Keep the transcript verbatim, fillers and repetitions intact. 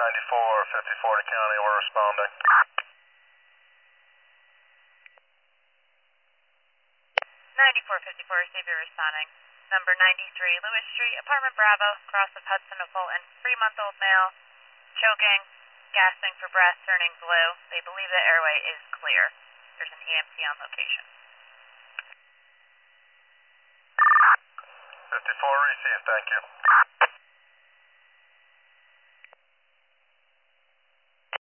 ninety-four fifty-four to county, we're responding. ninety-four fifty-four, C B responding. Number ninety-three, Lewis Street, apartment Bravo, cross of Hudson and Fulton, three-month-old male, choking, gasping for breath, turning blue. They believe the airway is clear. There's an E M T on location. fifty-four received, thank you.